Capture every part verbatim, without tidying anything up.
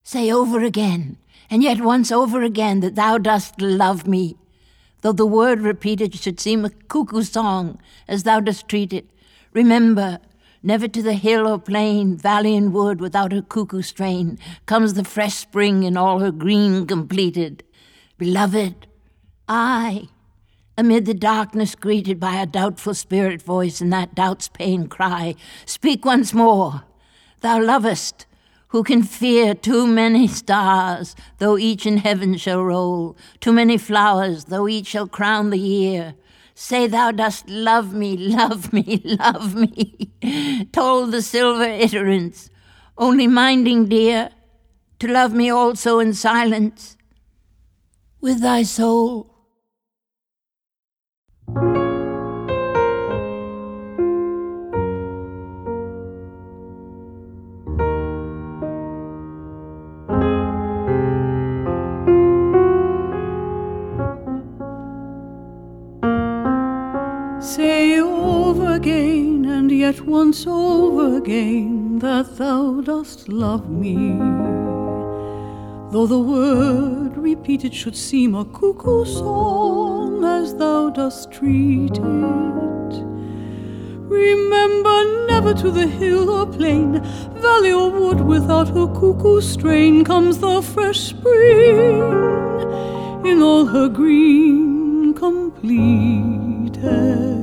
Say over again, and yet once over again, that thou dost love me, though the word repeated should seem a cuckoo song, as thou dost treat it. Remember, never to the hill or plain, valley and wood, without her cuckoo strain, comes the fresh spring in all her green completed. Beloved, I, amid the darkness greeted by a doubtful spirit voice and that doubt's pain cry, speak once more. Thou lovest, who can fear too many stars, though each in heaven shall roll, too many flowers, though each shall crown the year. Say thou dost love me, love me, love me. Toll the silver iterance, only minding, dear, to love me also in silence, with thy soul. Say over again, and yet once over again, that thou dost love me, though the word repeated should seem a cuckoo song, as thou dost treat it. Remember, never to the hill or plain, valley or wood, without her cuckoo strain, comes the fresh spring in all her green completed.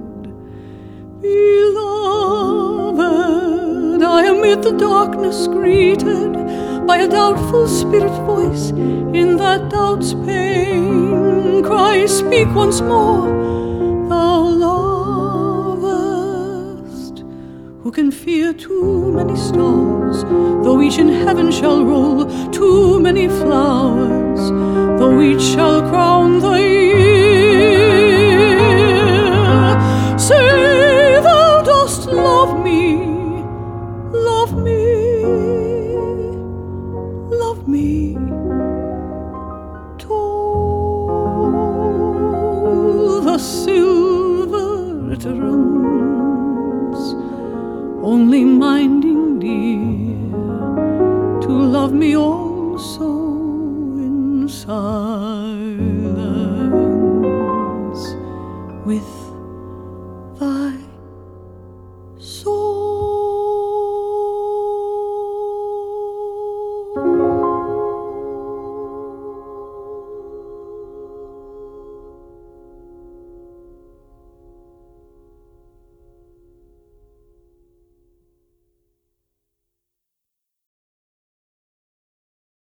Beloved, I am amid the darkness greeted by a doubtful spirit voice. In that doubt's pain, cry, speak once more. Thou lovest, who can fear too many stars, though each in heaven shall roll, too many flowers, though each shall crown the year. Say thou dost love me, love me, love me. Toll the silver it runs, only minding, dear, to love me also in silence, with